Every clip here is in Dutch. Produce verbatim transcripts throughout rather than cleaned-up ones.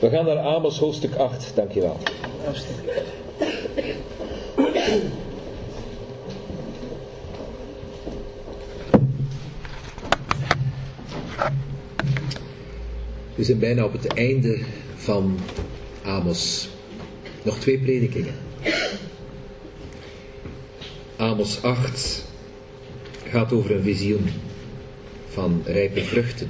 We gaan naar Amos hoofdstuk acht, dankjewel. We zijn bijna op het einde van Amos. Nog twee predikingen. Amos acht gaat over een visioen van rijpe vruchten.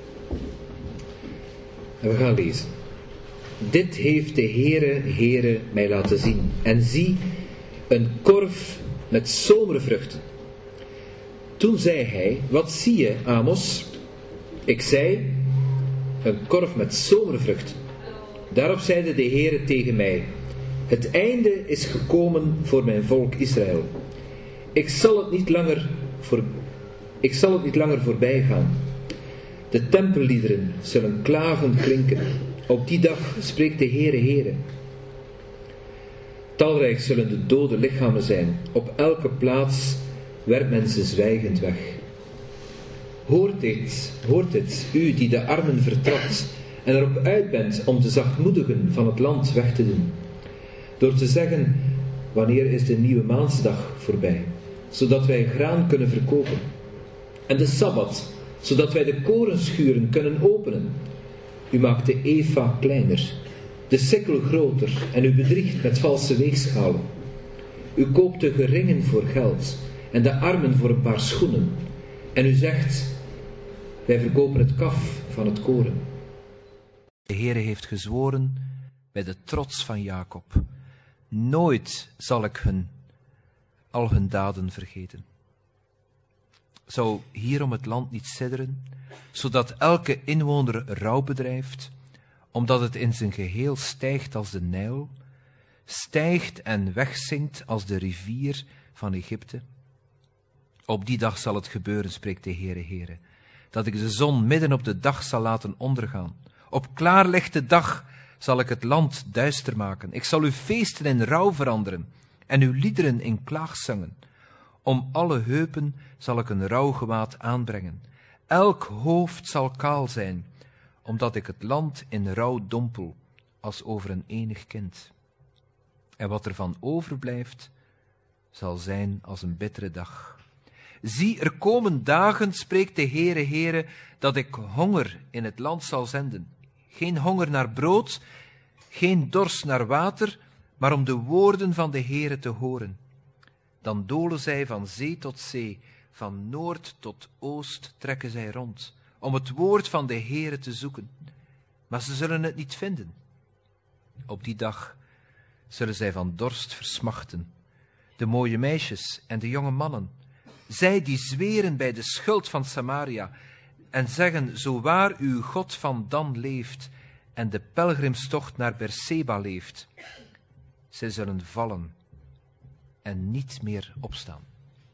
En we gaan lezen. Dit heeft de Heere, Heere mij laten zien. En zie, een korf met zomervruchten. Toen zei hij, wat zie je, Amos? Ik zei, een korf met zomervruchten. Daarop zeide de Heere tegen mij, het einde is gekomen voor mijn volk Israël. Ik zal het niet langer, voor, ik zal het niet langer voorbij gaan. De tempelliederen zullen klagend klinken. Op die dag spreekt de Heere, Heere. Talrijk zullen de dode lichamen zijn. Op elke plaats werpt men ze zwijgend weg. Hoort dit, hoort dit, u die de armen vertrapt en erop uit bent om de zachtmoedigen van het land weg te doen. Door te zeggen, wanneer is de nieuwe maansdag voorbij, zodat wij graan kunnen verkopen. En de Sabbat, zodat wij de korenschuren kunnen openen. U maakt de efa kleiner, de sikkel groter en u bedriegt met valse weegschalen. U koopt de geringen voor geld en de armen voor een paar schoenen. En u zegt, wij verkopen het kaf van het koren. De Heere heeft gezworen bij de trots van Jacob. Nooit zal ik hun, al hun daden vergeten. Zou hierom het land niet sidderen, zodat elke inwoner rouw bedrijft, omdat het in zijn geheel stijgt als de Nijl, stijgt en wegzinkt als de rivier van Egypte? Op die dag zal het gebeuren, spreekt de Heere, Heere, dat ik de zon midden op de dag zal laten ondergaan. Op klaarlichte dag zal ik het land duister maken. Ik zal uw feesten in rouw veranderen en uw liederen in klaagzangen. Om alle heupen zal ik een rouwgewaad aanbrengen. Elk hoofd zal kaal zijn, omdat ik het land in rouw dompel, als over een enig kind. En wat er van overblijft, zal zijn als een bittere dag. Zie, er komen dagen, spreekt de Heere, Heere, dat ik honger in het land zal zenden. Geen honger naar brood, geen dorst naar water, maar om de woorden van de Heere te horen. Dan dolen zij van zee tot zee, van noord tot oost trekken zij rond, om het woord van de Heere te zoeken. Maar ze zullen het niet vinden. Op die dag zullen zij van dorst versmachten, de mooie meisjes en de jonge mannen, zij die zweren bij de schuld van Samaria en zeggen, zo waar uw God van Dan leeft en de pelgrimstocht naar Berseba leeft, zij zullen vallen en niet meer opstaan.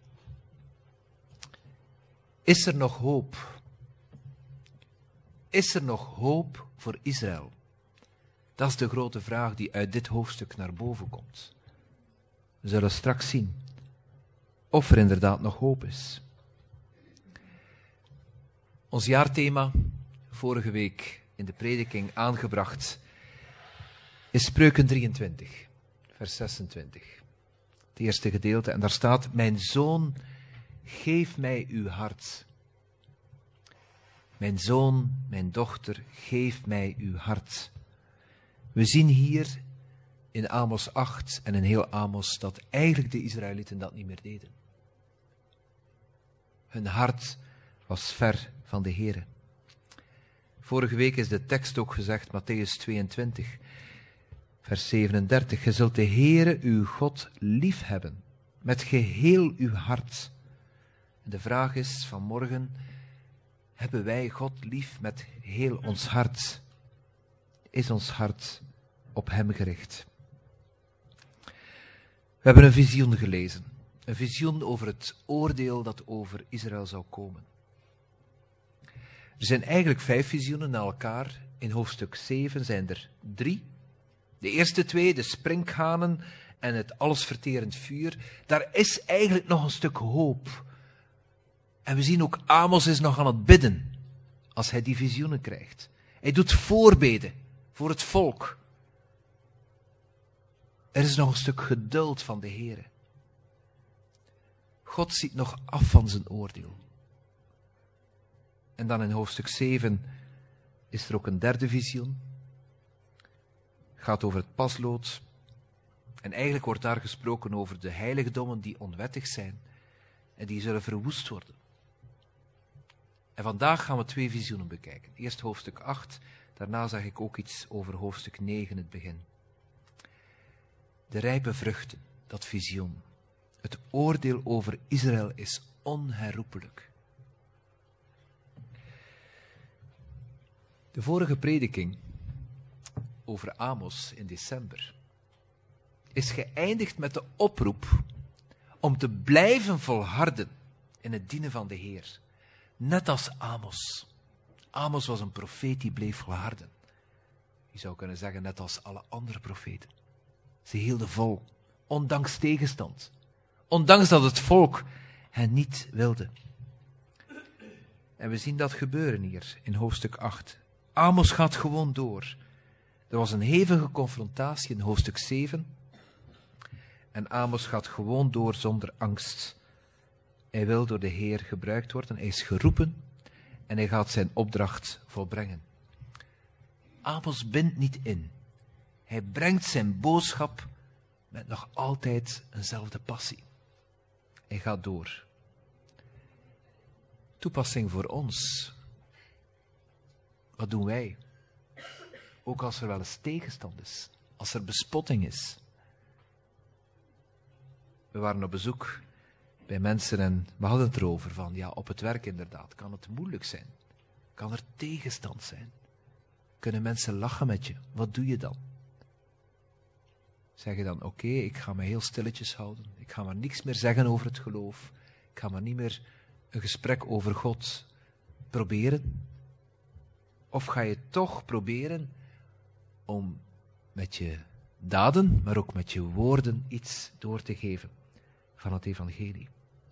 Is er nog hoop? Is er nog hoop voor Israël? Dat is de grote vraag die uit dit hoofdstuk naar boven komt. We zullen straks zien of er inderdaad nog hoop is. Ons jaarthema, vorige week in de prediking aangebracht, is Spreuken drieëntwintig, vers zesentwintig. Het eerste gedeelte, en daar staat, mijn zoon, geef mij uw hart. Mijn zoon, mijn dochter, geef mij uw hart. We zien hier in Amos acht en in heel Amos dat eigenlijk de Israëlieten dat niet meer deden. Hun hart was ver van de Heere. Vorige week is de tekst ook gezegd, Mattheüs tweeëntwintig, vers zevenendertig. Je zult de Heere uw God lief hebben, met geheel uw hart. En de vraag is vanmorgen, hebben wij God lief met heel ons hart? Is ons hart op hem gericht? We hebben een visioen gelezen. Een visioen over het oordeel dat over Israël zou komen. Er zijn eigenlijk vijf visioenen na elkaar. In hoofdstuk zeven zijn er drie. De eerste twee, de sprinkhanen en het allesverterend vuur. Daar is eigenlijk nog een stuk hoop. En we zien ook Amos is nog aan het bidden als hij die visioenen krijgt. Hij doet voorbeden voor het volk. Er is nog een stuk geduld van de Heere. God ziet nog af van zijn oordeel. En dan in hoofdstuk zeven is er ook een derde visioen. Het gaat over het paslood. En eigenlijk wordt daar gesproken over de heiligdommen die onwettig zijn en die zullen verwoest worden. En vandaag gaan we twee visioenen bekijken. Eerst hoofdstuk acht, daarna zeg ik ook iets over hoofdstuk negen, het begin. De rijpe vruchten, dat visioen. Het oordeel over Israël is onherroepelijk. De vorige prediking over Amos in december is geëindigd met de oproep om te blijven volharden in het dienen van de Heer. Net als Amos. Amos was een profeet die bleef volharden. Je zou kunnen zeggen, net als alle andere profeten. Ze hielden vol, ondanks tegenstand. Ondanks dat het volk hen niet wilde. En we zien dat gebeuren hier in hoofdstuk acht. Amos gaat gewoon door. Er was een hevige confrontatie in hoofdstuk zeven. En Amos gaat gewoon door zonder angst. Hij wil door de Heer gebruikt worden. Hij is geroepen en hij gaat zijn opdracht volbrengen. Amos bindt niet in. Hij brengt zijn boodschap met nog altijd eenzelfde passie. Hij gaat door. Toepassing voor ons. Wat doen wij? Ook als er wel eens tegenstand is. Als er bespotting is. We waren op bezoek bij mensen en we hadden het erover van, ja, op het werk inderdaad, kan het moeilijk zijn. Kan er tegenstand zijn. Kunnen mensen lachen met je? Wat doe je dan? Zeg je dan, oké, okay, ik ga me heel stilletjes houden. Ik ga maar niks meer zeggen over het geloof. Ik ga maar niet meer een gesprek over God proberen. Of ga je toch proberen om met je daden, maar ook met je woorden iets door te geven van het evangelie.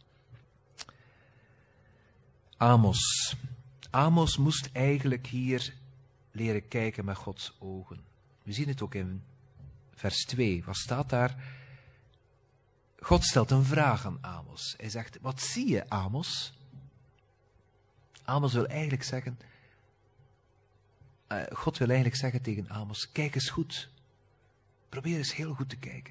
Amos. Amos moest eigenlijk hier leren kijken met Gods ogen. We zien het ook in vers twee. Wat staat daar? God stelt een vraag aan Amos. Hij zegt, wat zie je, Amos? Amos wil eigenlijk zeggen, uh, God wil eigenlijk zeggen tegen Amos, kijk eens goed. Probeer eens heel goed te kijken.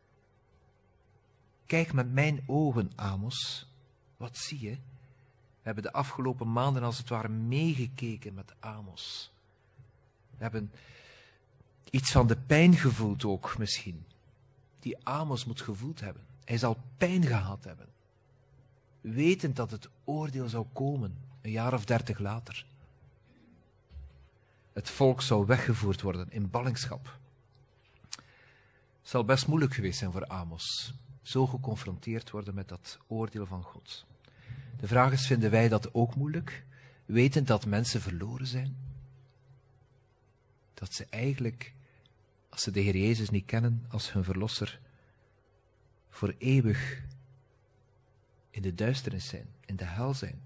Kijk met mijn ogen, Amos. Wat zie je? We hebben de afgelopen maanden als het ware meegekeken met Amos. We hebben iets van de pijn gevoeld ook misschien. Die Amos moet gevoeld hebben. Hij zal pijn gehad hebben. Wetend dat het oordeel zou komen, een jaar of dertig later. Het volk zou weggevoerd worden in ballingschap. Het zal best moeilijk geweest zijn voor Amos. Zo geconfronteerd worden met dat oordeel van God. De vraag is, vinden wij dat ook moeilijk? Wetend dat mensen verloren zijn? Dat ze eigenlijk, als ze de Heer Jezus niet kennen als hun verlosser, voor eeuwig in de duisternis zijn, in de hel zijn.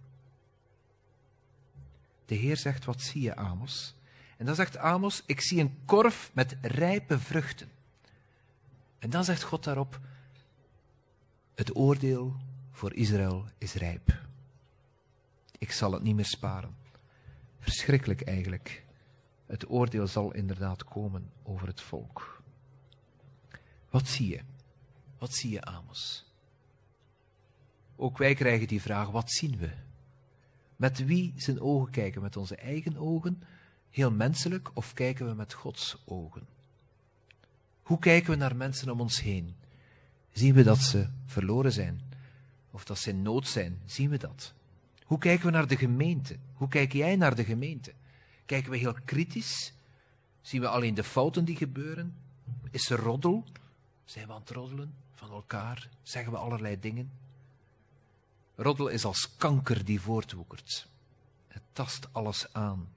De Heer zegt, wat zie je, Amos? En dan zegt Amos, ik zie een korf met rijpe vruchten. En dan zegt God daarop, het oordeel voor Israël is rijp. Ik zal het niet meer sparen. Verschrikkelijk eigenlijk. Het oordeel zal inderdaad komen over het volk. Wat zie je? Wat zie je, Amos? Ook wij krijgen die vraag, wat zien we? Met wie zijn ogen kijken? Met onze eigen ogen? Heel menselijk, of kijken we met Gods ogen? Hoe kijken we naar mensen om ons heen? Zien we dat ze verloren zijn? Of dat ze in nood zijn? Zien we dat? Hoe kijken we naar de gemeente? Hoe kijk jij naar de gemeente? Kijken we heel kritisch? Zien we alleen de fouten die gebeuren? Is er roddel? Zijn we aan het roddelen van elkaar? Zeggen we allerlei dingen? Roddel is als kanker die voortwoekert. Het tast alles aan.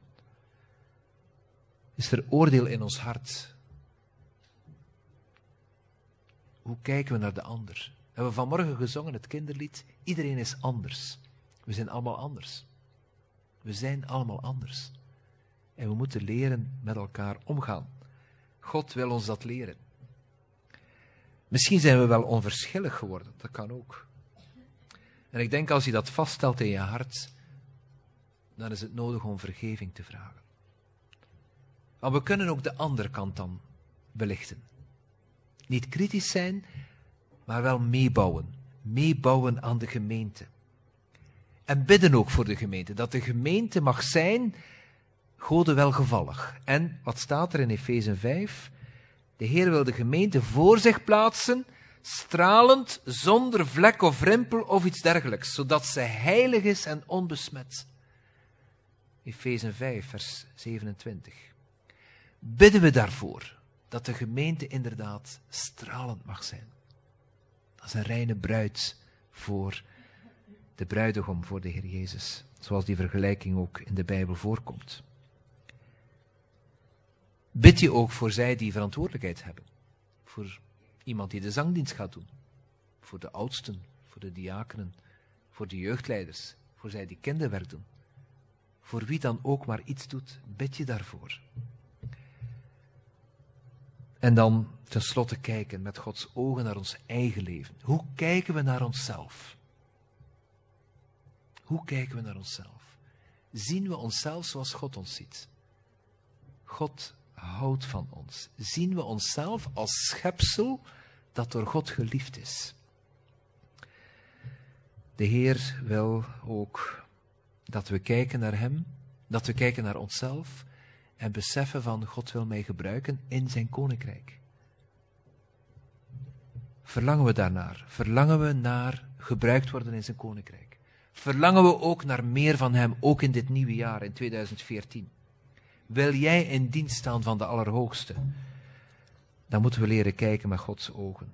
Is er oordeel in ons hart? Hoe kijken we naar de ander? We hebben vanmorgen gezongen het kinderlied, iedereen is anders. We zijn allemaal anders. We zijn allemaal anders. En we moeten leren met elkaar omgaan. God wil ons dat leren. Misschien zijn we wel onverschillig geworden, dat kan ook. En ik denk als je dat vaststelt in je hart, dan is het nodig om vergeving te vragen. Maar we kunnen ook de andere kant dan belichten. Niet kritisch zijn, maar wel meebouwen. Meebouwen aan de gemeente. En bidden ook voor de gemeente. Dat de gemeente mag zijn, Gode welgevallig. En, wat staat er in Efeze vijf? De Heer wil de gemeente voor zich plaatsen, stralend, zonder vlek of rimpel of iets dergelijks, zodat ze heilig is en onbesmet. Efeze vijf, vers zevenentwintig. Bidden we daarvoor, dat de gemeente inderdaad stralend mag zijn. Dat is een reine bruid voor de bruidegom, voor de Heer Jezus. Zoals die vergelijking ook in de Bijbel voorkomt. Bid je ook voor zij die verantwoordelijkheid hebben. Voor iemand die de zangdienst gaat doen. Voor de oudsten, voor de diakenen, voor de jeugdleiders, voor zij die kinderwerk doen. Voor wie dan ook maar iets doet, bid je daarvoor. En dan tenslotte kijken met Gods ogen naar ons eigen leven. Hoe kijken we naar onszelf? Hoe kijken we naar onszelf? Zien we onszelf zoals God ons ziet? God houdt van ons. Zien we onszelf als schepsel dat door God geliefd is? De Heer wil ook dat we kijken naar Hem, dat we kijken naar onszelf en beseffen van God wil mij gebruiken in zijn koninkrijk. Verlangen we daarnaar? Verlangen we naar gebruikt worden in zijn koninkrijk? Verlangen we ook naar meer van Hem, ook in dit nieuwe jaar, in tweeduizend veertien? Wil jij in dienst staan van de Allerhoogste? Dan moeten we leren kijken met Gods ogen.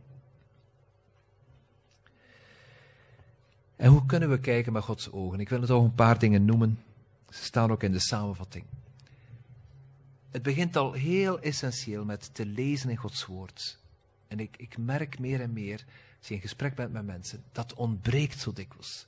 En hoe kunnen we kijken met Gods ogen? Ik wil er toch een paar dingen noemen. Ze staan ook in de samenvatting. Het begint al heel essentieel met te lezen in Gods woord. En ik, ik merk meer en meer, als je in gesprek bent met mensen, dat ontbreekt zo dikwijls.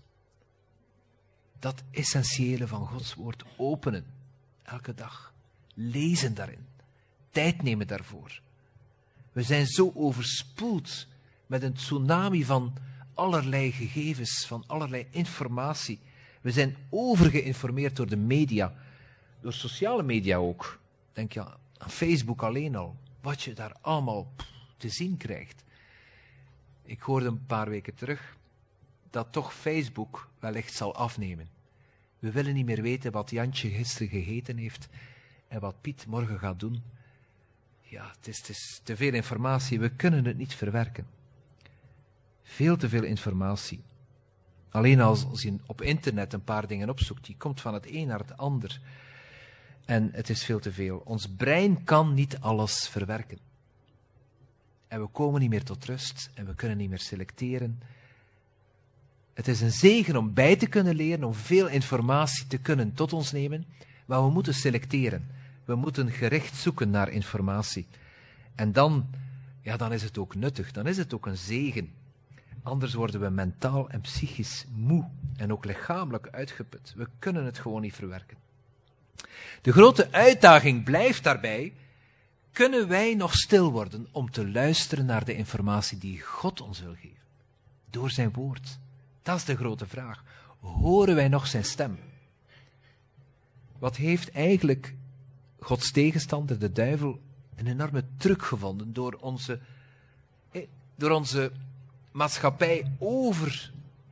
Dat essentiële van Gods woord openen. Elke dag. Lezen daarin. Tijd nemen daarvoor. We zijn zo overspoeld met een tsunami van allerlei gegevens, van allerlei informatie. We zijn overgeïnformeerd door de media, door sociale media ook. Denk je aan Facebook alleen al, wat je daar allemaal te zien krijgt. Ik hoorde een paar weken terug dat toch Facebook wellicht zal afnemen. We willen niet meer weten wat Jantje gisteren gegeten heeft en wat Piet morgen gaat doen. Ja, het is, het is te veel informatie, we kunnen het niet verwerken. Veel te veel informatie. Alleen als, als je op internet een paar dingen opzoekt, die komt van het een naar het ander. En het is veel te veel. Ons brein kan niet alles verwerken. En we komen niet meer tot rust en we kunnen niet meer selecteren. Het is een zegen om bij te kunnen leren, om veel informatie te kunnen tot ons nemen, maar we moeten selecteren. We moeten gericht zoeken naar informatie. En dan, ja, dan is het ook nuttig, dan is het ook een zegen. Anders worden we mentaal en psychisch moe en ook lichamelijk uitgeput. We kunnen het gewoon niet verwerken. De grote uitdaging blijft daarbij, kunnen wij nog stil worden om te luisteren naar de informatie die God ons wil geven? Door zijn woord. Dat is de grote vraag. Horen wij nog zijn stem? Wat heeft eigenlijk Gods tegenstander, de duivel, een enorme truc gevonden door onze, door onze maatschappij over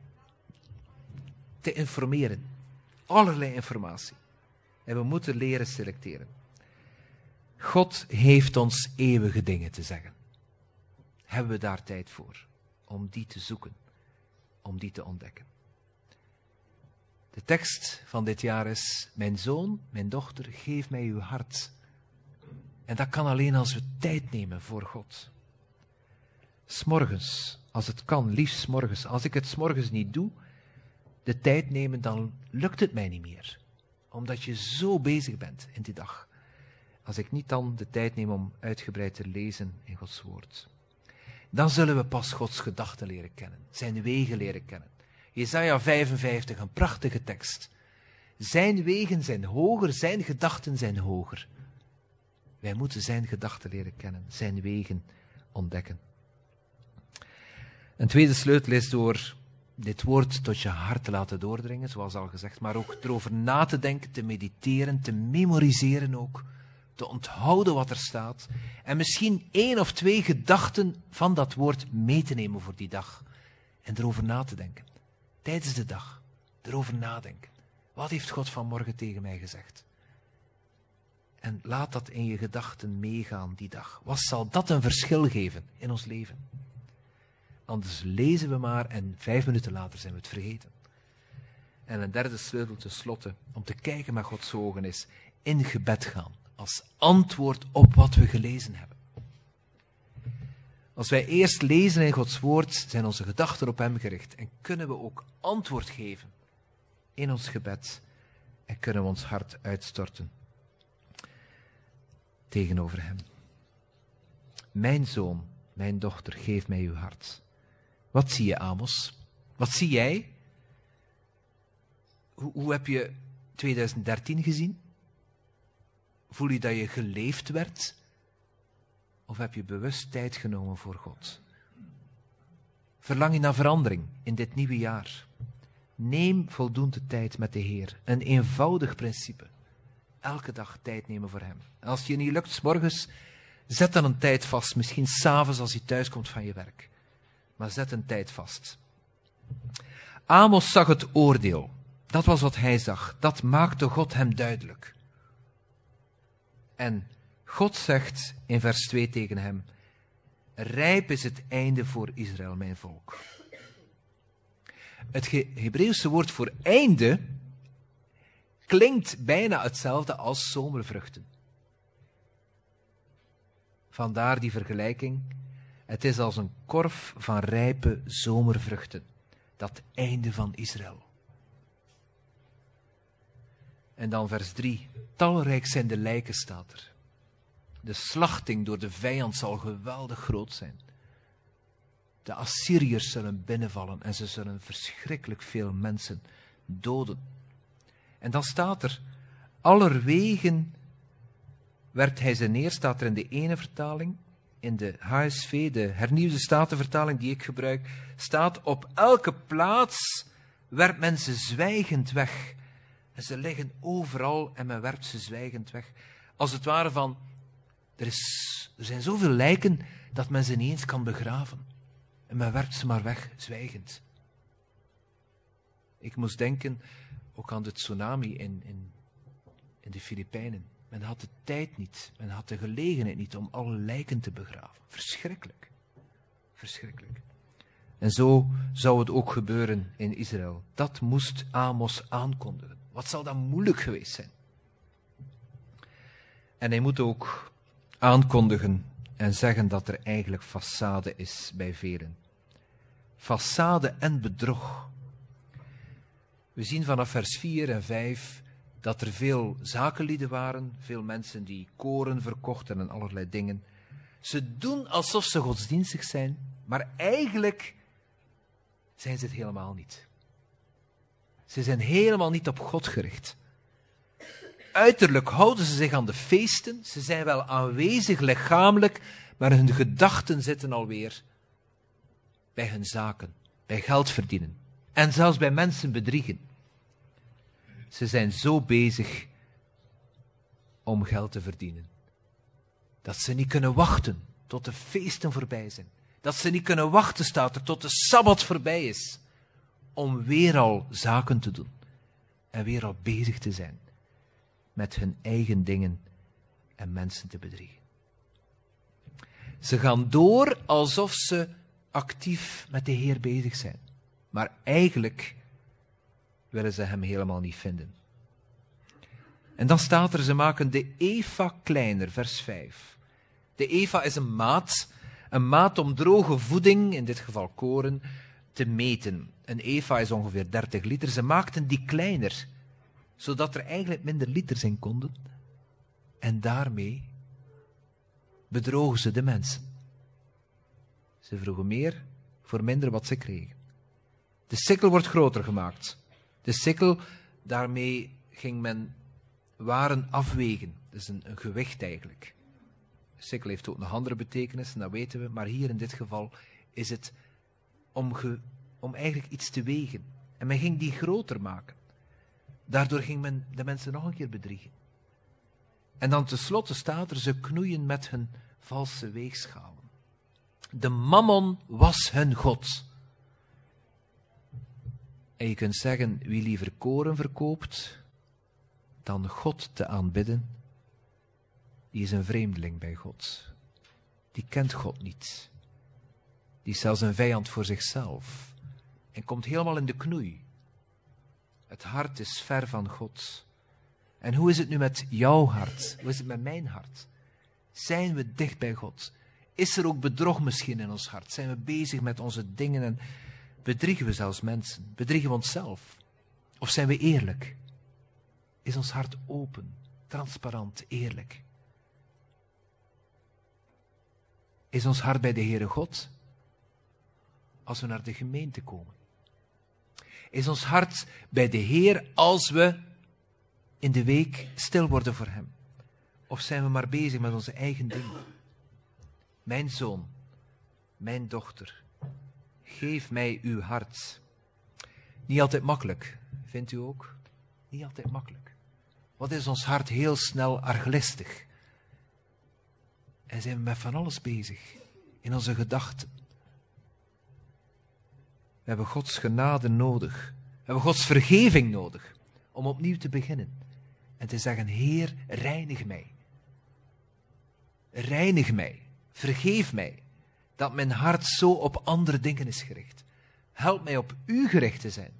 te informeren. Allerlei informatie. En we moeten leren selecteren. God heeft ons eeuwige dingen te zeggen. Hebben we daar tijd voor? Om die te zoeken. Om die te ontdekken. De tekst van dit jaar is: mijn zoon, mijn dochter, geef mij uw hart. En dat kan alleen als we tijd nemen voor God. 'S Morgens, als het kan, liefst 's morgens. Als ik het 's morgens niet doe, de tijd nemen, dan lukt het mij niet meer. Omdat je zo bezig bent in die dag. Als ik niet dan de tijd neem om uitgebreid te lezen in Gods woord. Dan zullen we pas Gods gedachten leren kennen. Zijn wegen leren kennen. Jesaja vijfenvijftig, een prachtige tekst. Zijn wegen zijn hoger, zijn gedachten zijn hoger. Wij moeten zijn gedachten leren kennen, zijn wegen ontdekken. Een tweede sleutel is door dit woord tot je hart te laten doordringen, zoals al gezegd, maar ook erover na te denken, te mediteren, te memoriseren ook, te onthouden wat er staat en misschien één of twee gedachten van dat woord mee te nemen voor die dag en erover na te denken. Tijdens de dag, erover nadenken. Wat heeft God vanmorgen tegen mij gezegd? En laat dat in je gedachten meegaan die dag. Wat zal dat een verschil geven in ons leven? Anders lezen we maar en vijf minuten later zijn we het vergeten. En een derde sleutel tenslotte, om te kijken met Gods ogen, is in gebed gaan. Als antwoord op wat we gelezen hebben. Als wij eerst lezen in Gods woord, zijn onze gedachten op hem gericht. En kunnen we ook antwoord geven in ons gebed. En kunnen we ons hart uitstorten tegenover hem. Mijn zoon, mijn dochter, geef mij uw hart. Wat zie je, Amos? Wat zie jij? Hoe, hoe heb je tweeduizend dertien gezien? Voel je dat je geleefd werd? Of heb je bewust tijd genomen voor God? Verlang je naar verandering in dit nieuwe jaar? Neem voldoende tijd met de Heer. Een eenvoudig principe. Elke dag tijd nemen voor hem. En als je niet lukt 's morgens, zet dan een tijd vast. Misschien 's avonds als je thuis komt van je werk. Maar zet een tijd vast. Amos zag het oordeel. Dat was wat hij zag. Dat maakte God hem duidelijk. En God zegt in vers twee tegen hem: rijp is het einde voor Israël, mijn volk. Het Hebreeuwse woord voor einde klinkt bijna hetzelfde als zomervruchten. Vandaar die vergelijking. Het is als een korf van rijpe zomervruchten. Dat einde van Israël. En dan vers drie. Talrijk zijn de lijken, staat er. De slachting door de vijand zal geweldig groot zijn. De Assyriërs zullen binnenvallen en ze zullen verschrikkelijk veel mensen doden. En dan staat er, allerwegen werpt hij ze neer, staat er in de ene vertaling. In de H S V, de hernieuwde statenvertaling die ik gebruik, staat op elke plaats werpt men ze zwijgend weg. En ze liggen overal en men werpt ze zwijgend weg. Als het ware van, er, is, er zijn zoveel lijken dat men ze niet eens kan begraven. En men werpt ze maar weg, zwijgend. Ik moest denken ook aan de tsunami in, in, in de Filipijnen. Men had de tijd niet, men had de gelegenheid niet om alle lijken te begraven. Verschrikkelijk. Verschrikkelijk. En zo zou het ook gebeuren in Israël. Dat moest Amos aankondigen. Wat zal dat moeilijk geweest zijn? En hij moet ook aankondigen en zeggen dat er eigenlijk façade is bij velen. Façade en bedrog. We zien vanaf vers vier en vijf dat er veel zakenlieden waren, veel mensen die koren verkochten en allerlei dingen. Ze doen alsof ze godsdienstig zijn, maar eigenlijk zijn ze het helemaal niet. Ze zijn helemaal niet op God gericht. Uiterlijk houden ze zich aan de feesten, ze zijn wel aanwezig lichamelijk, maar hun gedachten zitten alweer bij hun zaken, bij geld verdienen en zelfs bij mensen bedriegen. Ze zijn zo bezig om geld te verdienen, dat ze niet kunnen wachten tot de feesten voorbij zijn. Dat ze niet kunnen wachten, staat er, tot de Sabbat voorbij is, om weer al zaken te doen en weer al bezig te zijn met hun eigen dingen en mensen te bedriegen. Ze gaan door alsof ze actief met de Heer bezig zijn, maar eigenlijk willen ze hem helemaal niet vinden. En dan staat er, ze maken de efa kleiner, vers vijf. De efa is een maat, een maat om droge voeding, in dit geval koren, te meten. Een efa is ongeveer dertig liter. Ze maakten die kleiner, zodat er eigenlijk minder liters in konden. En daarmee bedrogen ze de mensen. Ze vroegen meer voor minder wat ze kregen. De sikkel wordt groter gemaakt. De sikkel, daarmee ging men waren afwegen. Dat is een, een gewicht eigenlijk. Sikkel heeft ook nog andere betekenissen, dat weten we. Maar hier in dit geval is het om, ge, om eigenlijk iets te wegen. En men ging die groter maken. Daardoor ging men de mensen nog een keer bedriegen. En dan tenslotte staat er, ze knoeien met hun valse weegschalen. De mammon was hun god. En je kunt zeggen, wie liever koren verkoopt dan God te aanbidden, die is een vreemdeling bij God. Die kent God niet. Die is zelfs een vijand voor zichzelf. En komt helemaal in de knoei. Het hart is ver van God. En hoe is het nu met jouw hart? Hoe is het met mijn hart? Zijn we dicht bij God? Is er ook bedrog misschien in ons hart? Zijn we bezig met onze dingen en bedriegen we zelfs mensen? Bedriegen we onszelf? Of zijn we eerlijk? Is ons hart open, transparant, eerlijk? Is ons hart bij de Heere God? Als we naar de gemeente komen. Is ons hart bij de Heer als we in de week stil worden voor Hem? Of zijn we maar bezig met onze eigen dingen? Mijn zoon, mijn dochter, geef mij uw hart. Niet altijd makkelijk, vindt u ook? Niet altijd makkelijk. Wat is ons hart heel snel arglistig? En zijn we met van alles bezig, in onze gedachten. We hebben Gods genade nodig. We hebben Gods vergeving nodig, om opnieuw te beginnen. En te zeggen, Heer, reinig mij. Reinig mij. Vergeef mij. Dat mijn hart zo op andere dingen is gericht. Help mij op u gericht te zijn.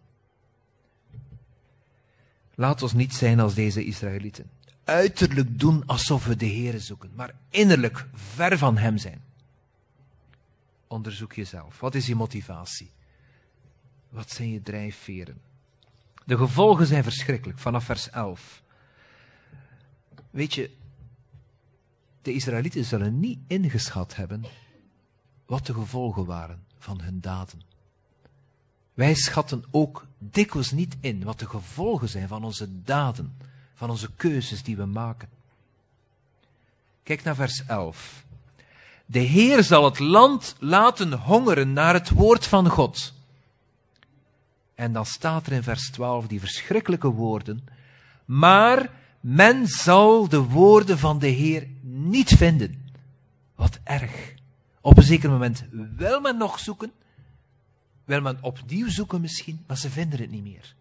Laat ons niet zijn als deze Israëlieten. Uiterlijk doen alsof we de Heere zoeken, maar innerlijk ver van Hem zijn. Onderzoek jezelf. Wat is je motivatie? Wat zijn je drijfveren? De gevolgen zijn verschrikkelijk, vanaf vers elf. Weet je, de Israëlieten zullen niet ingeschat hebben wat de gevolgen waren van hun daden. Wij schatten ook dikwijls niet in wat de gevolgen zijn van onze daden, van onze keuzes die we maken. Kijk naar vers elf. De Heer zal het land laten hongeren naar het woord van God. En dan staat er in vers twaalf die verschrikkelijke woorden. Maar men zal de woorden van de Heer niet vinden. Wat erg. Op een zeker moment wil men nog zoeken. Wil men opnieuw zoeken misschien, maar ze vinden het niet meer.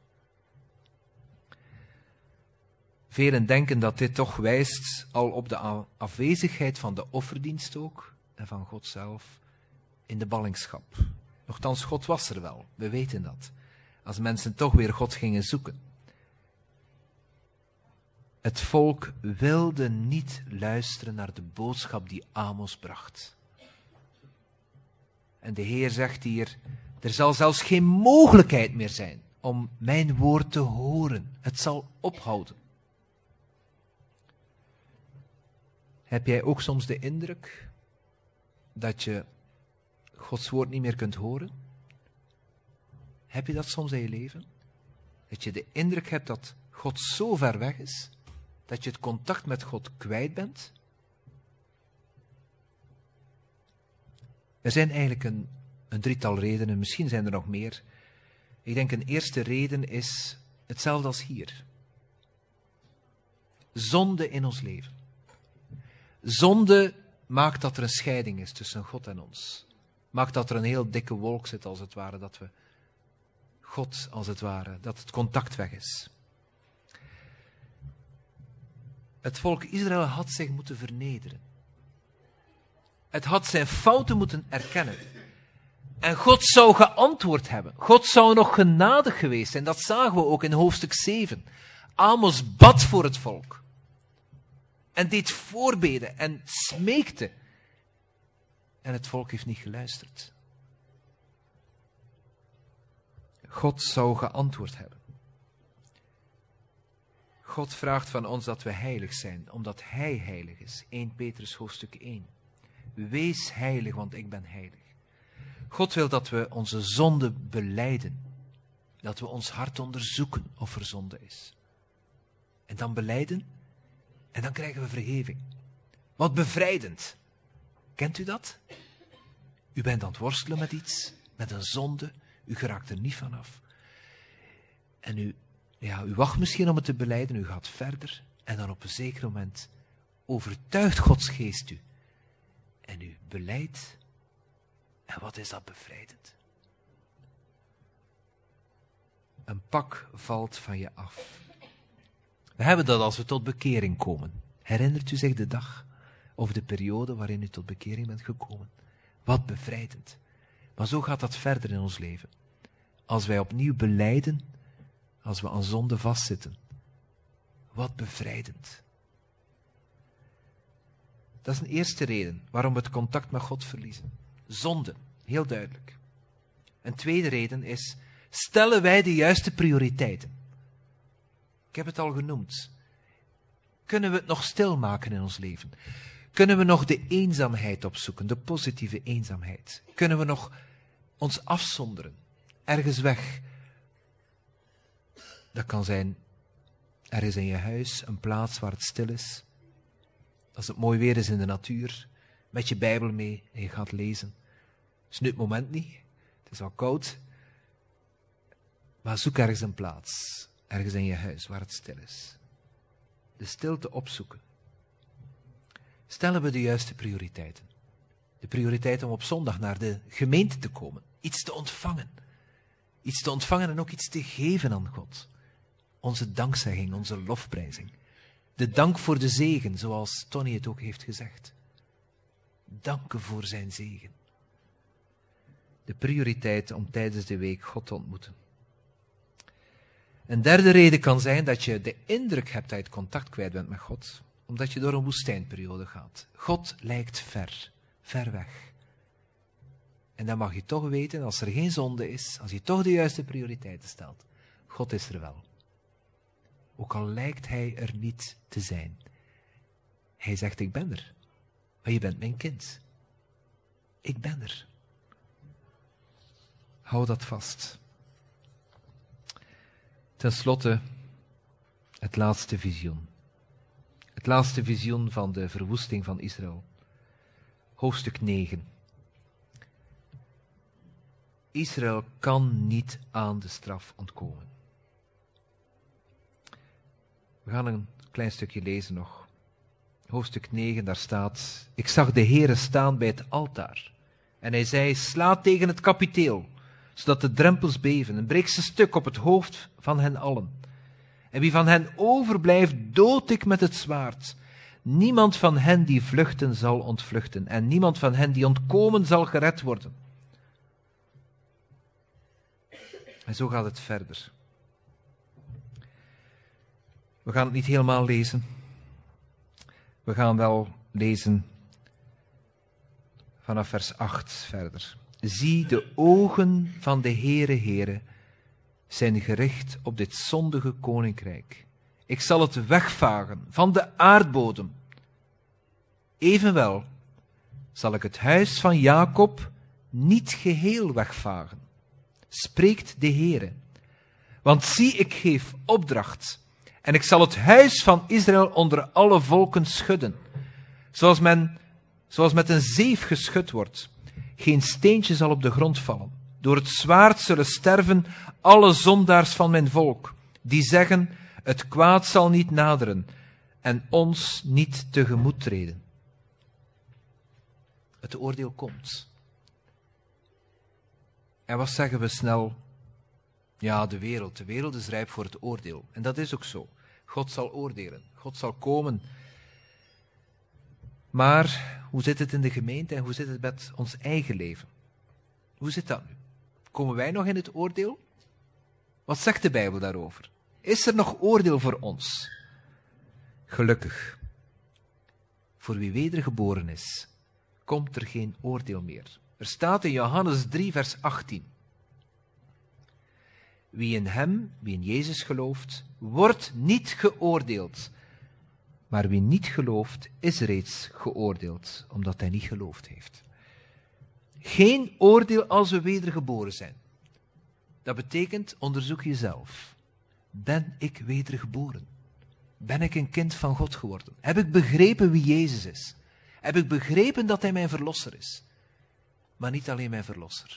Velen denken dat dit toch wijst al op de afwezigheid van de offerdienst ook, en van God zelf, in de ballingschap. Nochtans, God was er wel, we weten dat. Als mensen toch weer God gingen zoeken. Het volk wilde niet luisteren naar de boodschap die Amos bracht. En de Heer zegt hier, er zal zelfs geen mogelijkheid meer zijn om mijn woord te horen. Het zal ophouden. Heb jij ook soms de indruk dat je Gods woord niet meer kunt horen? Heb je dat soms in je leven? Dat je de indruk hebt dat God zo ver weg is, dat je het contact met God kwijt bent? Er zijn eigenlijk een, een drietal redenen, misschien zijn er nog meer. Ik denk een eerste reden is hetzelfde als hier. Zonde in ons leven. Zonde maakt dat er een scheiding is tussen God en ons. Maakt dat er een heel dikke wolk zit, als het ware, dat we God, als het ware, dat het contact weg is. Het volk Israël had zich moeten vernederen. Het had zijn fouten moeten erkennen. En God zou geantwoord hebben. God zou nog genadig geweest zijn. Dat zagen we ook in hoofdstuk zeven. Amos bad voor het volk. En deed voorbeden en smeekte. En het volk heeft niet geluisterd. God zou geantwoord hebben. God vraagt van ons dat we heilig zijn, omdat Hij heilig is. Eerste Petrus hoofdstuk één. Wees heilig, want ik ben heilig. God wil dat we onze zonde belijden. Dat we ons hart onderzoeken of er zonde is. En dan belijden. En dan krijgen we vergeving. Wat bevrijdend. Kent u dat? U bent aan het worstelen met iets, met een zonde. U geraakt er niet vanaf. En u, ja, u wacht misschien om het te belijden. U gaat verder. En dan op een zeker moment overtuigt Gods geest u. En u belijdt. En wat is dat bevrijdend? Een pak valt van je af. We hebben dat als we tot bekering komen. Herinnert u zich de dag of de periode waarin u tot bekering bent gekomen? Wat bevrijdend. Maar zo gaat dat verder in ons leven. Als wij opnieuw belijden, als we aan zonde vastzitten. Wat bevrijdend. Dat is een eerste reden waarom we het contact met God verliezen. Zonde, heel duidelijk. Een tweede reden is, stellen wij de juiste prioriteiten? Ik heb het al genoemd. Kunnen we het nog stilmaken in ons leven? Kunnen we nog de eenzaamheid opzoeken, de positieve eenzaamheid? Kunnen we nog ons afzonderen, ergens weg? Dat kan zijn, er is in je huis een plaats waar het stil is. Als het mooi weer is in de natuur, met je Bijbel mee en je gaat lezen. Het is nu het moment niet, het is wel koud. Maar zoek ergens een plaats, ergens in je huis waar het stil is. De stilte opzoeken. Stellen we de juiste prioriteiten. De prioriteit om op zondag naar de gemeente te komen. Iets te ontvangen. Iets te ontvangen en ook iets te geven aan God. Onze dankzegging, onze lofprijzing. De dank voor de zegen, zoals Tony het ook heeft gezegd. Danken voor zijn zegen. De prioriteit om tijdens de week God te ontmoeten. Een derde reden kan zijn dat je de indruk hebt dat je het contact kwijt bent met God, omdat je door een woestijnperiode gaat. God lijkt ver, ver weg. En dan mag je toch weten, als er geen zonde is, als je toch de juiste prioriteiten stelt, God is er wel. Ook al lijkt hij er niet te zijn. Hij zegt, ik ben er. Maar je bent mijn kind. Ik ben er. Hou dat vast. Ten slotte, het laatste visioen. Het laatste visioen van de verwoesting van Israël. Hoofdstuk negen. Israël kan niet aan de straf ontkomen. We gaan een klein stukje lezen nog. Hoofdstuk negen, daar staat: Ik zag de Heere staan bij het altaar. En hij zei, sla tegen het kapiteel, zodat de drempels beven, en breek ze stuk op het hoofd van hen allen. En wie van hen overblijft, dood ik met het zwaard. Niemand van hen die vluchten zal ontvluchten, en niemand van hen die ontkomen zal gered worden. En zo gaat het verder. We gaan het niet helemaal lezen. We gaan wel lezen vanaf vers acht verder. Zie, de ogen van de Heere, Heere, zijn gericht op dit zondige koninkrijk. Ik zal het wegvagen van de aardbodem. Evenwel zal ik het huis van Jacob niet geheel wegvagen, spreekt de Heere. Want zie, ik geef opdracht, en ik zal het huis van Israël onder alle volken schudden, zoals men, zoals met een zeef geschud wordt. Geen steentje zal op de grond vallen. Door het zwaard zullen sterven alle zondaars van mijn volk, die zeggen, het kwaad zal niet naderen en ons niet tegemoet treden. Het oordeel komt. En wat zeggen we snel? Ja, de wereld. De wereld is rijp voor het oordeel. En dat is ook zo. God zal oordelen. God zal komen. Maar hoe zit het in de gemeente en hoe zit het met ons eigen leven? Hoe zit dat nu? Komen wij nog in het oordeel? Wat zegt de Bijbel daarover? Is er nog oordeel voor ons? Gelukkig. Voor wie wedergeboren is, komt er geen oordeel meer. Er staat in Johannes drie, vers achttien. Wie in hem, wie in Jezus gelooft, wordt niet geoordeeld. Maar wie niet gelooft, is reeds geoordeeld, omdat hij niet geloofd heeft. Geen oordeel als we wedergeboren zijn. Dat betekent, onderzoek jezelf. Ben ik wedergeboren? Ben ik een kind van God geworden? Heb ik begrepen wie Jezus is? Heb ik begrepen dat Hij mijn verlosser is? Maar niet alleen mijn verlosser.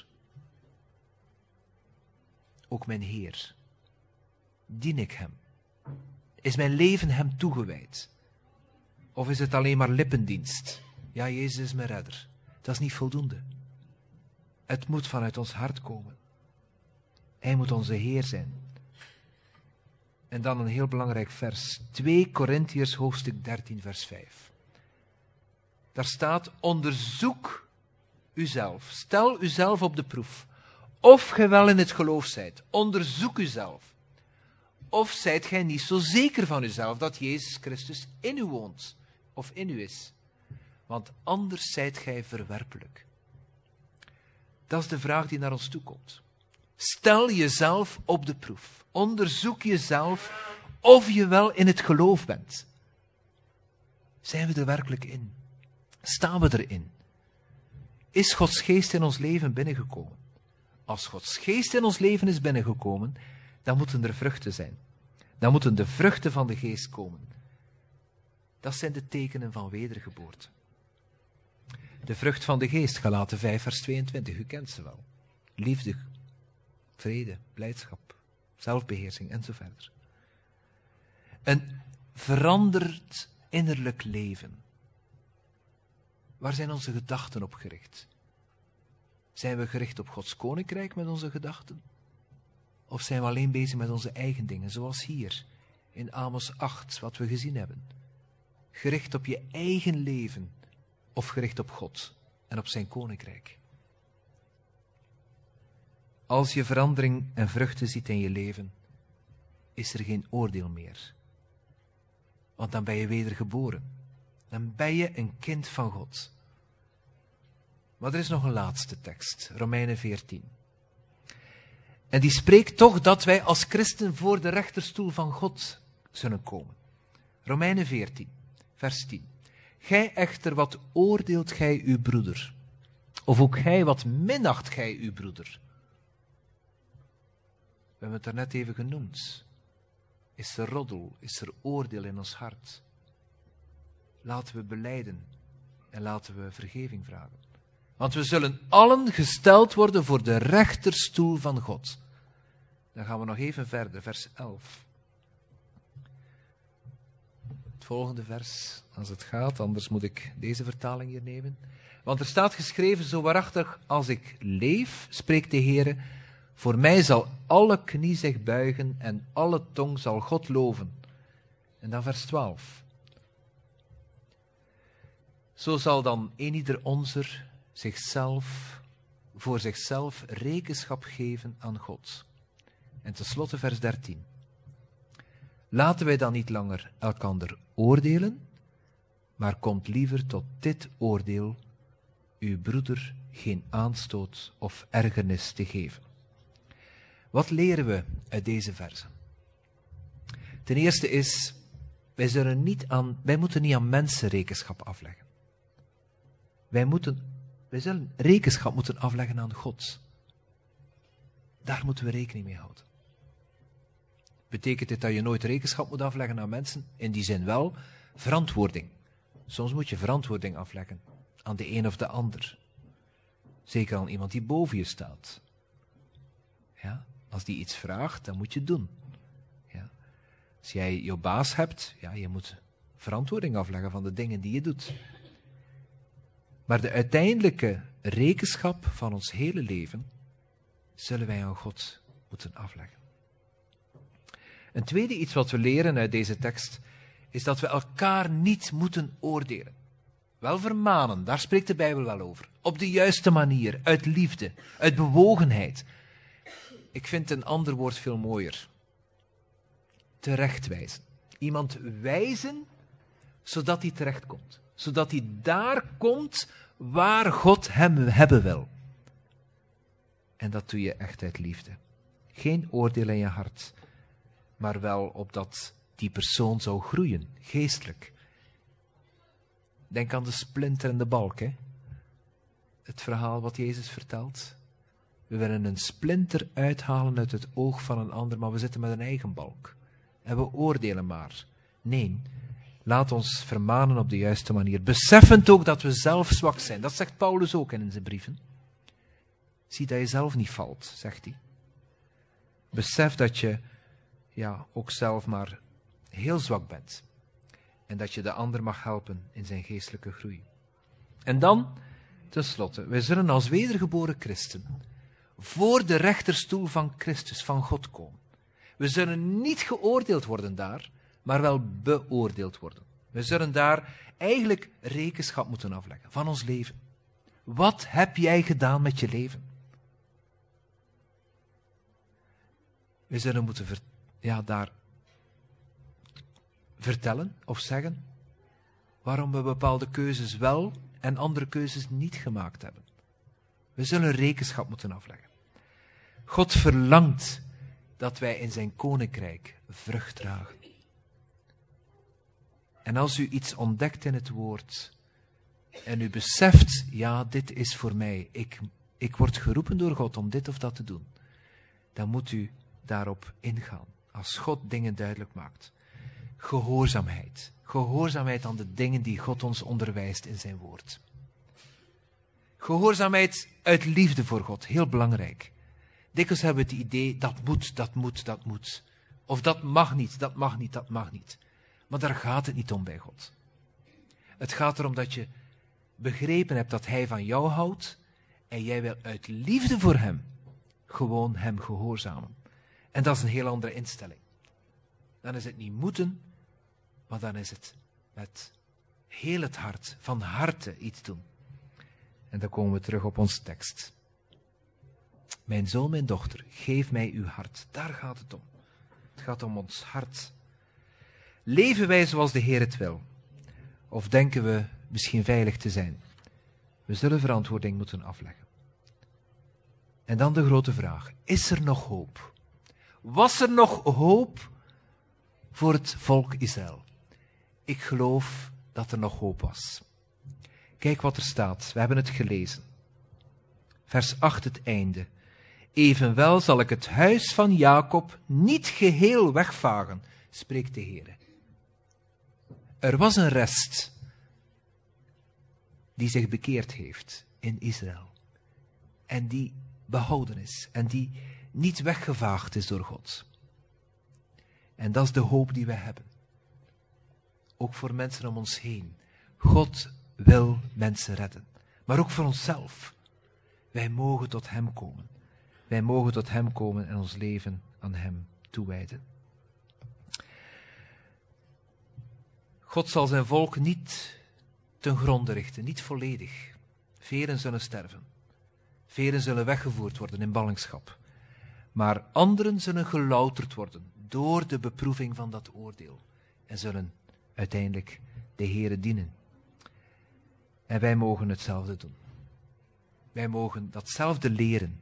Ook mijn Heer. Dien ik Hem? Is mijn leven Hem toegewijd? Of is het alleen maar lippendienst? Ja, Jezus is mijn redder. Dat is niet voldoende. Het moet vanuit ons hart komen. Hij moet onze Heer zijn. En dan een heel belangrijk vers. twee Korintiërs hoofdstuk dertien vers vijf. Daar staat, onderzoek uzelf. Stel uzelf op de proef. Of gij wel in het geloof zijt. Onderzoek uzelf. Of zijt gij niet zo zeker van uzelf dat Jezus Christus in u woont. Of in u is. Want anders zijt gij verwerpelijk. Dat is de vraag die naar ons toe komt. Stel jezelf op de proef. Onderzoek jezelf of je wel in het geloof bent. Zijn we er werkelijk in? Staan we erin? Is Gods geest in ons leven binnengekomen? Als Gods geest in ons leven is binnengekomen, dan moeten er vruchten zijn. Dan moeten de vruchten van de geest komen. Dat zijn de tekenen van wedergeboorte. De vrucht van de geest, Galaten vijf vers tweeëntwintig, u kent ze wel. Liefde, vrede, blijdschap, zelfbeheersing en zo verder. Een veranderd innerlijk leven. Waar zijn onze gedachten op gericht? Zijn we gericht op Gods koninkrijk met onze gedachten? Of zijn we alleen bezig met onze eigen dingen, zoals hier in Amos acht, wat we gezien hebben? Gericht op je eigen leven of gericht op God en op zijn koninkrijk? Als je verandering en vruchten ziet in je leven, is er geen oordeel meer. Want dan ben je wedergeboren. Dan ben je een kind van God. Maar er is nog een laatste tekst, Romeinen veertien. En die spreekt toch dat wij als christen voor de rechterstoel van God zullen komen. Romeinen veertien, vers tien. Gij echter, wat oordeelt gij uw broeder? Of ook gij, wat minacht gij uw broeder? We hebben het daarnet even genoemd. Is er roddel, is er oordeel in ons hart? Laten we belijden en laten we vergeving vragen. Want we zullen allen gesteld worden voor de rechterstoel van God. Dan gaan we nog even verder, vers elf. Het volgende vers, als het gaat, anders moet ik deze vertaling hier nemen. Want er staat geschreven, zo waarachtig als ik leef, spreekt de Heere, voor mij zal alle knie zich buigen en alle tong zal God loven. En dan vers twaalf. Zo zal dan een ieder onzer zichzelf, voor zichzelf rekenschap geven aan God. En tenslotte vers dertien. Laten wij dan niet langer elkander oordelen, maar komt liever tot dit oordeel, uw broeder geen aanstoot of ergernis te geven. Wat leren we uit deze versen? Ten eerste is, wij, zullen niet aan, wij moeten niet aan mensen rekenschap afleggen. Wij, moeten, wij zullen rekenschap moeten afleggen aan God. Daar moeten we rekening mee houden. Betekent dit dat je nooit rekenschap moet afleggen aan mensen? In die zin wel, verantwoording. Soms moet je verantwoording afleggen aan de een of de ander. Zeker aan iemand die boven je staat. Ja, als die iets vraagt, dan moet je het doen. Ja. Als jij je baas hebt, ja, je moet verantwoording afleggen van de dingen die je doet. Maar de uiteindelijke rekenschap van ons hele leven zullen wij aan God moeten afleggen. Een tweede iets wat we leren uit deze tekst is dat we elkaar niet moeten oordelen. Wel vermanen, daar spreekt de Bijbel wel over. Op de juiste manier, uit liefde, uit bewogenheid. Ik vind een ander woord veel mooier. Terechtwijzen. Iemand wijzen, zodat hij terechtkomt. Zodat hij daar komt waar God hem hebben wil. En dat doe je echt uit liefde. Geen oordeel in je hart, maar wel opdat die persoon zou groeien, geestelijk. Denk aan de splinter en de balk, hè? Het verhaal wat Jezus vertelt. We willen een splinter uithalen uit het oog van een ander, maar we zitten met een eigen balk. En we oordelen maar. Nee, laat ons vermanen op de juiste manier. Beseffend ook dat we zelf zwak zijn. Dat zegt Paulus ook in zijn brieven. Zie dat je zelf niet valt, zegt hij. Besef dat je ja, ook zelf maar heel zwak bent. En dat je de ander mag helpen in zijn geestelijke groei. En dan, tenslotte, wij zullen als wedergeboren christen voor de rechterstoel van Christus, van God komen. We zullen niet geoordeeld worden daar, maar wel beoordeeld worden. We zullen daar eigenlijk rekenschap moeten afleggen van ons leven. Wat heb jij gedaan met je leven? We zullen moeten ver, ja, daar vertellen of zeggen waarom we bepaalde keuzes wel en andere keuzes niet gemaakt hebben. We zullen rekenschap moeten afleggen. God verlangt dat wij in zijn koninkrijk vrucht dragen. En als u iets ontdekt in het woord en u beseft, ja, dit is voor mij, ik, ik word geroepen door God om dit of dat te doen, dan moet u daarop ingaan, als God dingen duidelijk maakt. Gehoorzaamheid. Gehoorzaamheid aan de dingen die God ons onderwijst in zijn woord. Gehoorzaamheid uit liefde voor God, heel belangrijk. Dikwijls hebben we het idee, dat moet, dat moet, dat moet. Of dat mag niet, dat mag niet, dat mag niet. Maar daar gaat het niet om bij God. Het gaat erom dat je begrepen hebt dat hij van jou houdt en jij wil uit liefde voor hem gewoon hem gehoorzamen. En dat is een heel andere instelling. Dan is het niet moeten, maar dan is het met heel het hart, van harte iets doen. En dan komen we terug op onze tekst. Mijn zoon, mijn dochter, geef mij uw hart. Daar gaat het om. Het gaat om ons hart. Leven wij zoals de Heer het wil? Of denken we misschien veilig te zijn? We zullen verantwoording moeten afleggen. En dan de grote vraag. Is er nog hoop? Was er nog hoop voor het volk Israël? Ik geloof dat er nog hoop was. Kijk wat er staat. We hebben het gelezen. Vers acht, het einde. Evenwel zal ik het huis van Jacob niet geheel wegvagen, spreekt de Heer. Er was een rest die zich bekeerd heeft in Israël. En die behouden is. En die niet weggevaagd is door God. En dat is de hoop die we hebben. Ook voor mensen om ons heen. God wil mensen redden. Maar ook voor onszelf. Wij mogen tot hem komen. Wij mogen tot hem komen en ons leven aan hem toewijden. God zal zijn volk niet ten gronde richten, niet volledig. Velen zullen sterven. Velen zullen weggevoerd worden in ballingschap. Maar anderen zullen gelouterd worden door de beproeving van dat oordeel. En zullen uiteindelijk de Heere dienen. En wij mogen hetzelfde doen. Wij mogen datzelfde leren.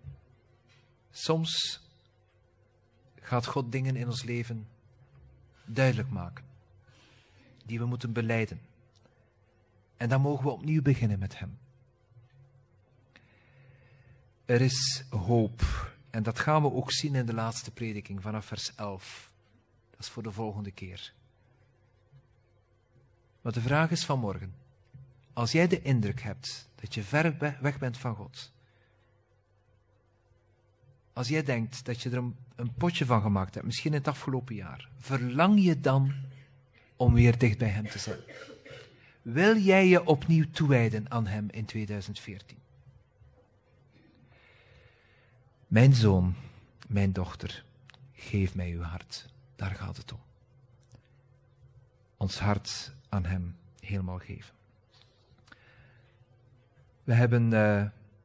Soms gaat God dingen in ons leven duidelijk maken. Die we moeten belijden. En dan mogen we opnieuw beginnen met hem. Er is hoop. En dat gaan we ook zien in de laatste prediking vanaf vers elf. Dat is voor de volgende keer. Maar de vraag is vanmorgen. Als jij de indruk hebt dat je ver weg bent van God. Als jij denkt dat je er een, een potje van gemaakt hebt, misschien in het afgelopen jaar. Verlang je dan om weer dicht bij hem te zijn? Wil jij je opnieuw toewijden aan hem in tweeduizend veertien? Mijn zoon, mijn dochter, geef mij uw hart. Daar gaat het om. Ons hart aan hem helemaal geven. We hebben uh,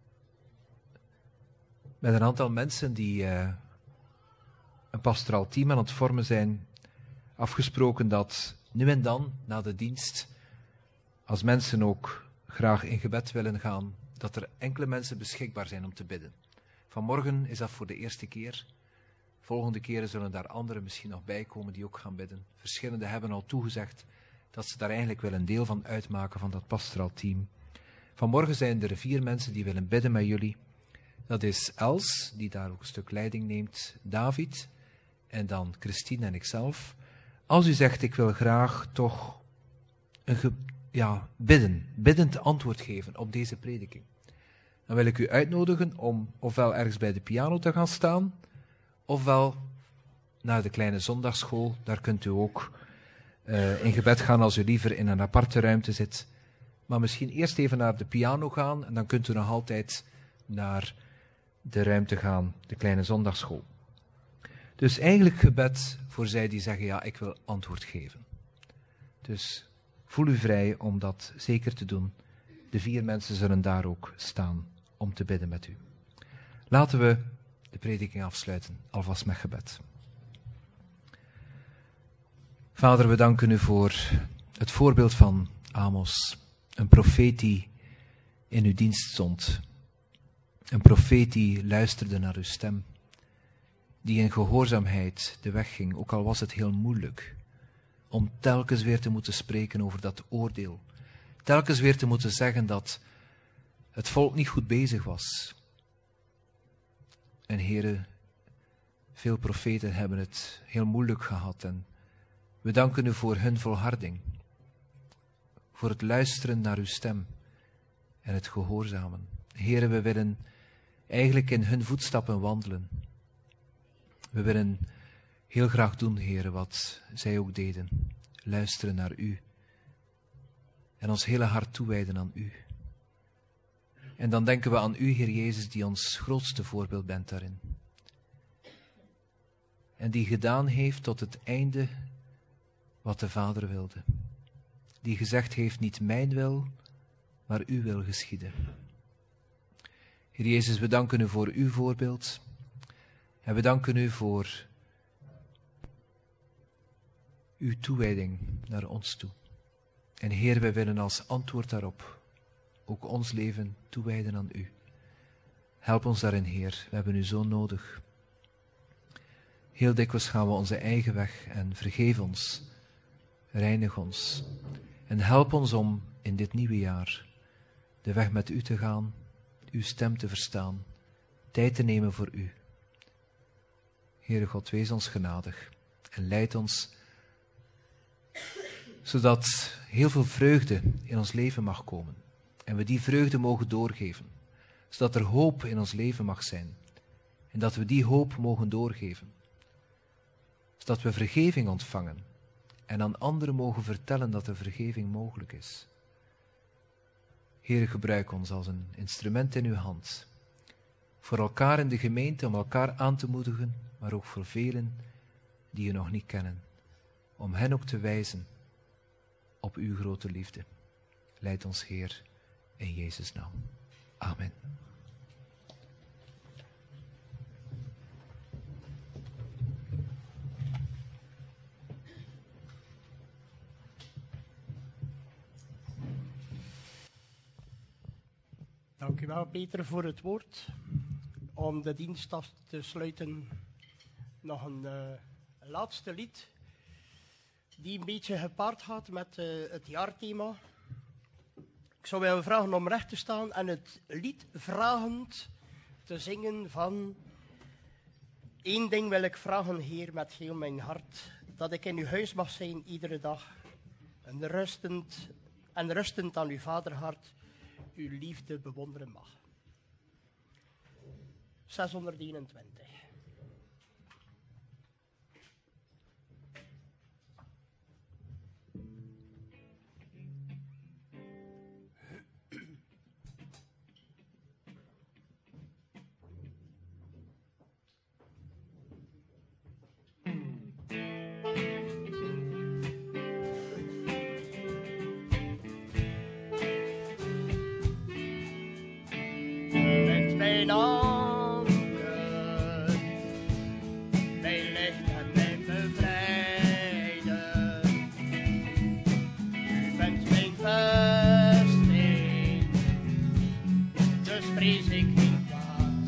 met een aantal mensen die uh, een pastoraal team aan het vormen zijn, afgesproken dat nu en dan, na de dienst, als mensen ook graag in gebed willen gaan, dat er enkele mensen beschikbaar zijn om te bidden. Vanmorgen is dat voor de eerste keer. Volgende keren zullen daar anderen misschien nog bij komen die ook gaan bidden. Verschillende hebben al toegezegd dat ze daar eigenlijk wel een deel van uitmaken van dat pastoraal team. Vanmorgen zijn er vier mensen die willen bidden met jullie. Dat is Els, die daar ook een stuk leiding neemt, David, en dan Christine en ikzelf. Als u zegt, ik wil graag toch een ge, ja, bidden, biddend antwoord geven op deze prediking, dan wil ik u uitnodigen om ofwel ergens bij de piano te gaan staan, ofwel naar de kleine zondagsschool. Daar kunt u ook uh, in gebed gaan als u liever in een aparte ruimte zit. Maar misschien eerst even naar de piano gaan en dan kunt u nog altijd naar de ruimte gaan, de kleine zondagsschool. Dus eigenlijk gebed voor zij die zeggen, ja, ik wil antwoord geven. Dus voel u vrij om dat zeker te doen. De vier mensen zullen daar ook staan om te bidden met u. Laten we de prediking afsluiten, alvast met gebed. Vader, we danken u voor het voorbeeld van Amos, een profeet die in uw dienst stond. Een profeet die luisterde naar uw stem, die in gehoorzaamheid de weg ging, ook al was het heel moeilijk, om telkens weer te moeten spreken over dat oordeel, telkens weer te moeten zeggen dat het volk niet goed bezig was. En Heere, veel profeten hebben het heel moeilijk gehad en we danken u voor hun volharding, voor het luisteren naar uw stem en het gehoorzamen. Heere, we willen eigenlijk in hun voetstappen wandelen. We willen heel graag doen, Heere, wat zij ook deden. Luisteren naar u. En ons hele hart toewijden aan u. En dan denken we aan u, Heer Jezus, die ons grootste voorbeeld bent daarin. En die gedaan heeft tot het einde wat de Vader wilde. Die gezegd heeft, niet mijn wil, maar uw wil geschieden. Heer Jezus, we danken u voor uw voorbeeld. En we danken u voor uw toewijding naar ons toe. En Heer, wij willen als antwoord daarop ook ons leven toewijden aan u. Help ons daarin, Heer. We hebben u zo nodig. Heel dikwijls gaan we onze eigen weg en vergeef ons. Reinig ons. En help ons om in dit nieuwe jaar de weg met u te gaan, uw stem te verstaan, tijd te nemen voor u. Heere God, wees ons genadig en leid ons, zodat heel veel vreugde in ons leven mag komen. En we die vreugde mogen doorgeven, zodat er hoop in ons leven mag zijn. En dat we die hoop mogen doorgeven. Zodat we vergeving ontvangen en aan anderen mogen vertellen dat er vergeving mogelijk is. Heere, gebruik ons als een instrument in uw hand. Voor elkaar in de gemeente, om elkaar aan te moedigen, maar ook voor velen die u nog niet kennen. Om hen ook te wijzen op uw grote liefde. Leid ons, Heer, in Jezus' naam. Amen. Dank u wel, Peter, voor het woord. Om de dienst af te sluiten, nog een uh, laatste lied, die een beetje gepaard gaat met uh, het jaarthema. Ik zou willen vragen om recht te staan en het lied vragend te zingen van: Eén ding wil ik vragen, Heer, met heel mijn hart, dat ik in uw huis mag zijn iedere dag, en rustend, en rustend aan uw vaderhart uw liefde bewonderen mag. zeshonderdeenentwintig. Mijn anker, mijn licht en mijn bevrijder. U bent mijn vesting, dus vrees ik geen kwaad.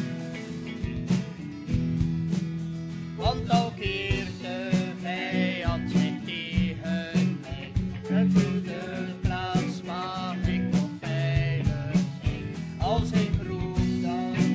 Want al keert de vijand zich tegen mij, een goede plaats mag ik nog veilig zijn. Als ik roep, dan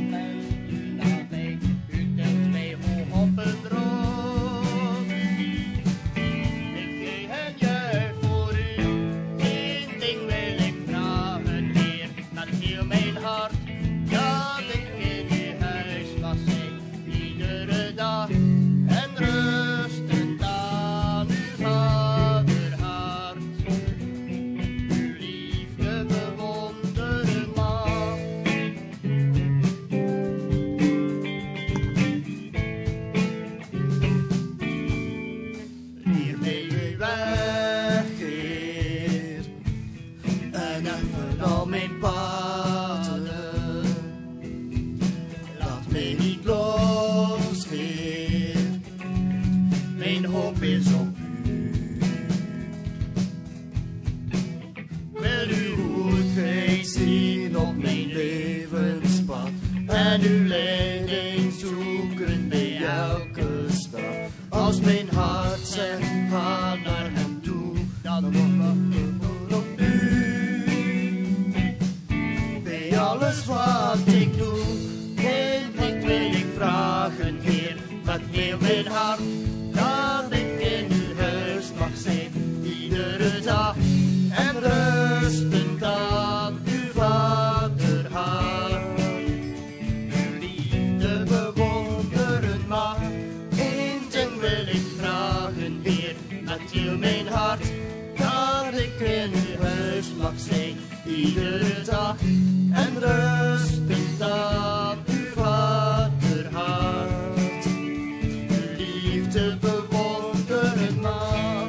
rust mag zijn, iedere dag. En rusten dat uw vaderhart de liefde bewonderen mag.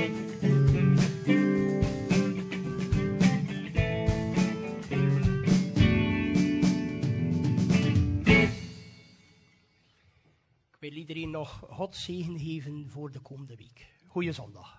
Ik wil iedereen nog God zegen geven voor de komende week. Goeie zondag.